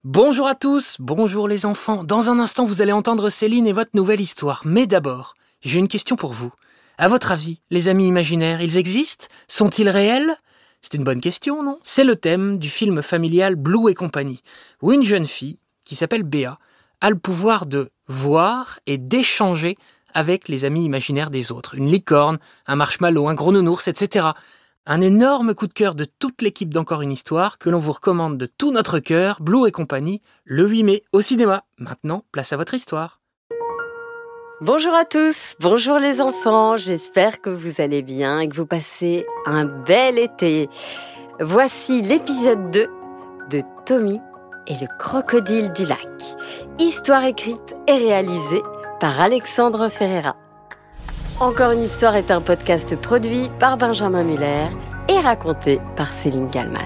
Bonjour à tous, bonjour les enfants. Dans un instant, vous allez entendre Céline et votre nouvelle histoire. Mais d'abord, j'ai une question pour vous. À votre avis, les amis imaginaires, ils existent ? Sont-ils réels ? C'est une bonne question, non ? C'est le thème du film familial Blue et compagnie, où une jeune fille, qui s'appelle Béa, a le pouvoir de voir et d'échanger avec les amis imaginaires des autres. Une licorne, un marshmallow, un gros nounours, etc. Un énorme coup de cœur de toute l'équipe d'Encore une histoire que l'on vous recommande de tout notre cœur, Blue et compagnie, le 8 mai au cinéma. Maintenant, place à votre histoire. Bonjour à tous, bonjour les enfants, j'espère que vous allez bien et que vous passez un bel été. Voici l'épisode 2 de Tommy et le crocodile du lac. Histoire écrite et réalisée par Alexandre Ferreira. Encore une histoire est un podcast produit par Benjamin Muller et raconté par Céline Kallmann.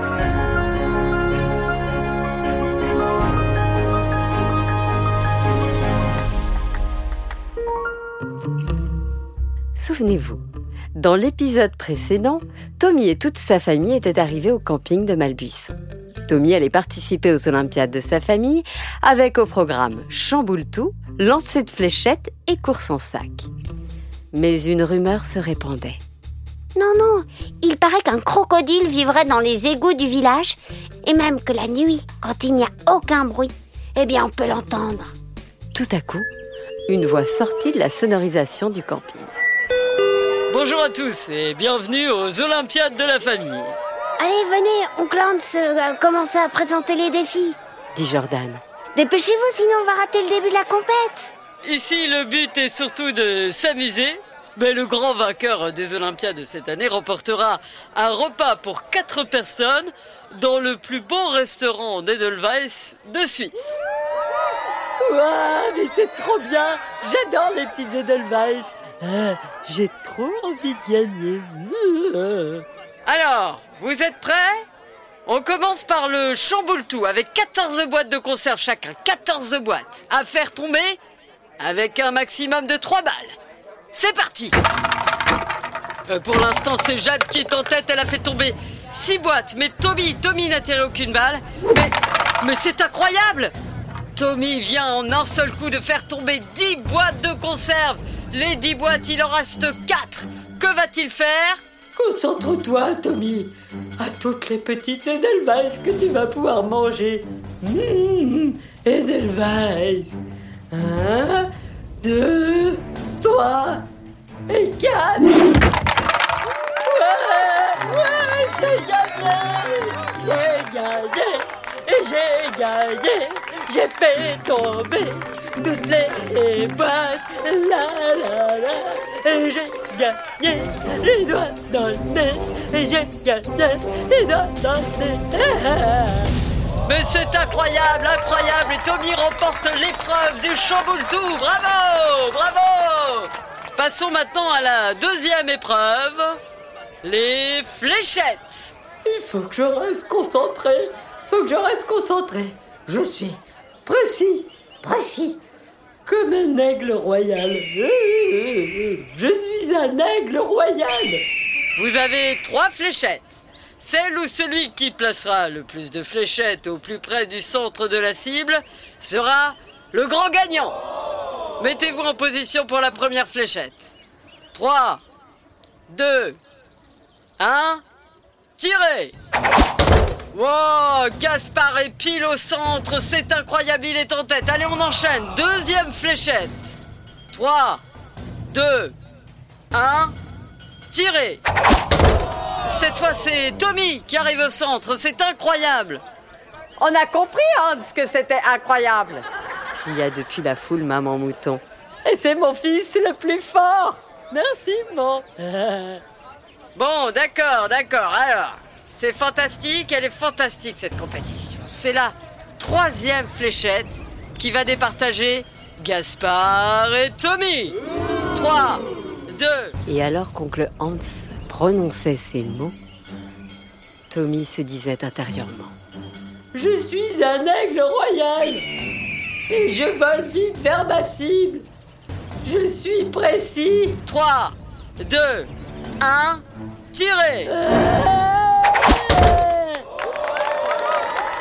Souvenez-vous, dans l'épisode précédent, Tommy et toute sa famille étaient arrivés au camping de Malbuisson. Tommy allait participer aux Olympiades de sa famille avec au programme chamboule-tout, lancer de fléchettes et course en sac. Mais une rumeur se répandait. Non, il paraît qu'un crocodile vivrait dans les égouts du village et même que la nuit, quand il n'y a aucun bruit, eh bien on peut l'entendre. Tout à coup, une voix sortit de la sonorisation du camping. Bonjour à tous et bienvenue aux Olympiades de la famille. Allez, venez, oncle Hans commence à présenter les défis, dit Jordan. Dépêchez-vous, sinon on va rater le début de la compète. Ici, le but est surtout de s'amuser. Mais le grand vainqueur des Olympiades de cette année remportera un repas pour 4 personnes dans le plus beau restaurant d'Edelweiss de Suisse. Ouah, mais c'est trop bien! J'adore les petites Edelweiss. J'ai trop envie d'y aller. Alors, vous êtes prêts ? On commence par le chamboule-tout avec 14 boîtes de conserve chacun. 14 boîtes à faire tomber avec un maximum de 3 balles. C'est parti. Pour l'instant, c'est Jade qui est en tête. Elle a fait tomber 6 boîtes. Mais Tommy n'a tiré aucune balle. Mais c'est incroyable. Tommy vient en un seul coup de faire tomber 10 boîtes de conserve. Les 10 boîtes, il en reste 4. Que va-t-il faire ? Concentre-toi, Tommy, à toutes les petites Edelweiss que tu vas pouvoir manger. Edelweiss. 1, 2, 3 et 4. Ouais, j'ai gagné. J'ai fait tomber toutes les boîtes. Et j'ai gagné les doigts dans le nez. Et j'ai gagné les doigts dans le nez. Mais c'est incroyable. Et Tommy remporte l'épreuve du chamboule-tout. Bravo. Passons maintenant à la deuxième épreuve, les fléchettes. Il faut que je reste concentré. Je suis précis, comme un aigle royal. Je suis un aigle royal. Vous avez 3 fléchettes. Celle ou celui qui placera le plus de fléchettes au plus près du centre de la cible sera le grand gagnant. Mettez-vous en position pour la première fléchette. 3, 2, 1, tirez. Wow, Gaspard est pile au centre, c'est incroyable, il est en tête. Allez, on enchaîne. Deuxième fléchette. 3, 2, 1, tirez. Cette fois, c'est Tommy qui arrive au centre, c'est incroyable. On a compris, Hans, que c'était incroyable, cria depuis la foule Maman Mouton. Et c'est mon fils le plus fort. Merci, mon. Bon, d'accord. Alors, c'est fantastique, elle est fantastique cette compétition. C'est la 3e fléchette qui va départager Gaspard et Tommy. 3, 2... Et alors qu'oncle Hans prononçait ces mots, Tommy se disait intérieurement. Je suis un aigle royal et je vole vite vers ma cible. Je suis précis. 3, 2, 1, tirez. Mais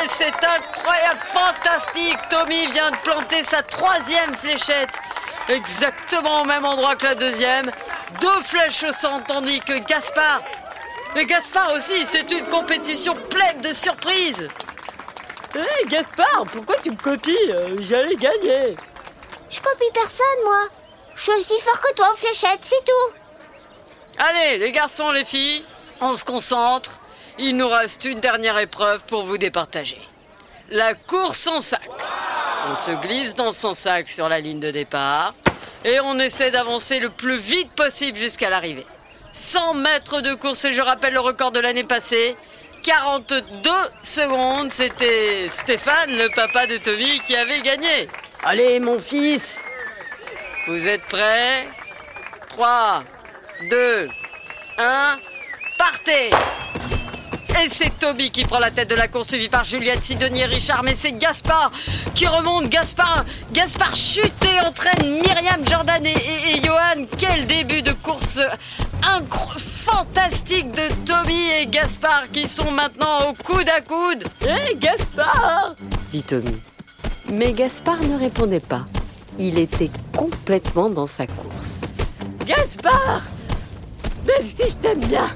c'est incroyable, fantastique. Tommy vient de planter sa 3e fléchette, exactement au même endroit que la 2e. 2 flèches au centre, tandis que Gaspard... Mais Gaspard aussi, c'est une compétition pleine de surprises. Hé, Gaspard, pourquoi tu me copies? J'allais gagner. Je copie personne, moi. Je suis aussi fort que toi aux fléchettes, c'est tout. Allez, les garçons, les filles, on se concentre. Il nous reste une dernière épreuve pour vous départager. La course en sac. On se glisse dans son sac sur la ligne de départ et on essaie d'avancer le plus vite possible jusqu'à l'arrivée. 100 mètres de course, et je rappelle le record de l'année passée. 42 secondes, c'était Stéphane, le papa de Tommy, qui avait gagné. Allez, mon fils. Vous êtes prêts? 3, 2, 1, partez! Et c'est Tommy qui prend la tête de la course, suivi par Juliette, Sidonie et Richard. Mais c'est Gaspard qui remonte. Gaspard chute et entraîne Myriam, Jordan et Johan. Quel début de course fantastique de Tommy et Gaspard qui sont maintenant au coude à coude. Hé, Gaspard, dit Tommy. Mais Gaspard ne répondait pas. Il était complètement dans sa course. Gaspard, même si je t'aime bien,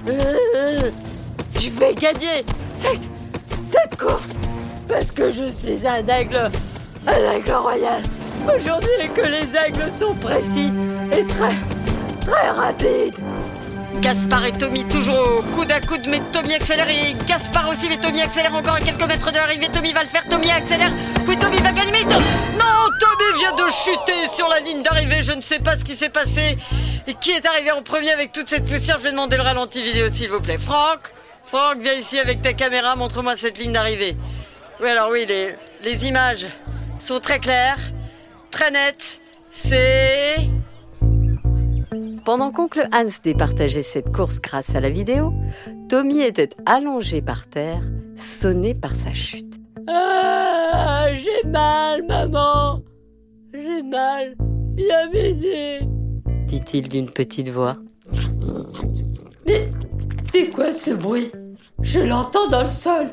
je vais gagner cette course parce que je suis un aigle royal. Aujourd'hui, que les aigles sont précis et très rapides. Gaspard et Tommy toujours au coude à coude, mais Tommy accélère et Gaspard aussi, mais Tommy accélère encore à quelques mètres de l'arrivée. Tommy va le faire, Tommy accélère. Oui, Tommy va gagner, mais non, Tommy vient de chuter sur la ligne d'arrivée. Je ne sais pas ce qui s'est passé. Et qui est arrivé en premier avec toute cette poussière? Je vais demander le ralenti vidéo, s'il vous plaît. Franck, viens ici avec ta caméra, montre-moi cette ligne d'arrivée. Oui, alors oui, les images sont très claires, très nettes. C'est... Pendant qu'oncle Hans départageait cette course grâce à la vidéo, Tommy était allongé par terre, sonné par sa chute. Ah, j'ai mal, maman. J'ai mal. Viens m'aider, dit-il d'une petite voix. Mais c'est quoi ce bruit? Je l'entends dans le sol.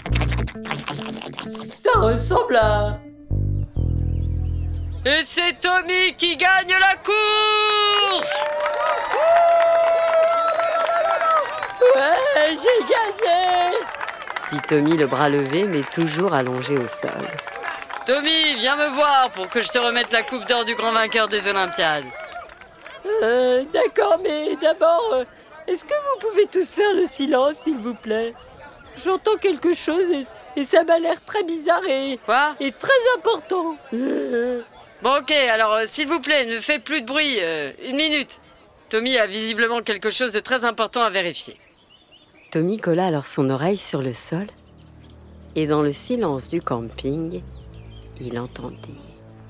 Ça ressemble à... Et c'est Tommy qui gagne la course! Ouais, j'ai gagné! Dit Tommy, le bras levé, mais toujours allongé au sol. Tommy, viens me voir pour que je te remette la coupe d'or du grand vainqueur des Olympiades. D'accord, mais d'abord, est-ce que vous pouvez tous faire le silence, s'il vous plaît? J'entends quelque chose et ça m'a l'air très bizarre et très important. Bon, ok, alors s'il vous plaît, ne faites plus de bruit. 1 minute. Tommy a visiblement quelque chose de très important à vérifier. Tommy colla alors son oreille sur le sol et dans le silence du camping, il entendit.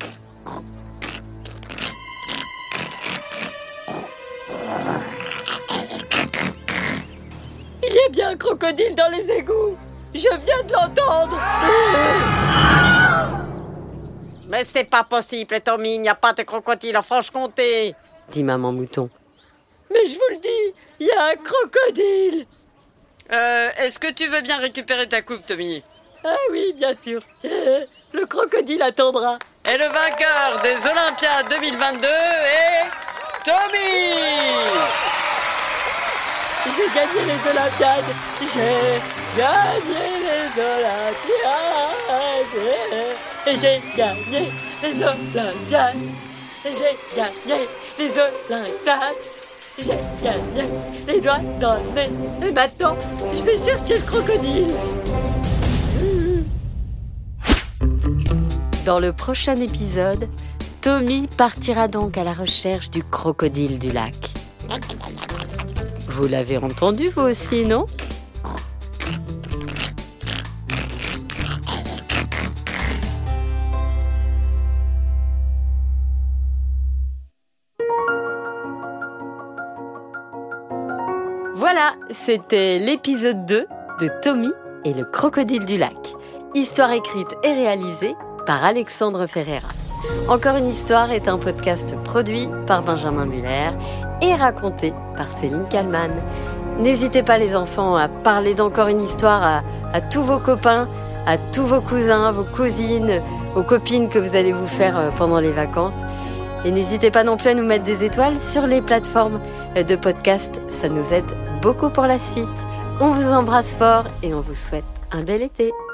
Il y a bien un crocodile dans les égouts. Je viens de l'entendre. Mais c'est pas possible, Tommy, il n'y a pas de crocodile en Franche-Comté, dit Maman Mouton. Mais je vous le dis, il y a un crocodile. Est-ce que tu veux bien récupérer ta coupe, Tommy? Ah oui, bien sûr. Le crocodile attendra. Et le vainqueur des Olympiades 2022 est Tommy. J'ai gagné les Olympiades. J'ai gagné les Olympiades. Et j'ai gagné les Olympiades. Et j'ai gagné les Olympiades. J'ai gagné les doigts dans le nez. Et maintenant, je vais chercher le crocodile. Dans le prochain épisode, Tommy partira donc à la recherche du crocodile du lac. Vous l'avez entendu, vous aussi, non ? Voilà, c'était l'épisode 2 de Tommy et le crocodile du lac. Histoire écrite et réalisée par Alexandre Ferreira. Encore une histoire est un podcast produit par Benjamin Muller et raconté par Céline Kallmann. N'hésitez pas les enfants à parler d'Encore une histoire à tous vos copains, à tous vos cousins, vos cousines, vos copines que vous allez vous faire pendant les vacances. Et n'hésitez pas non plus à nous mettre des étoiles sur les plateformes de podcast. Ça nous aide beaucoup pour la suite. On vous embrasse fort et on vous souhaite un bel été.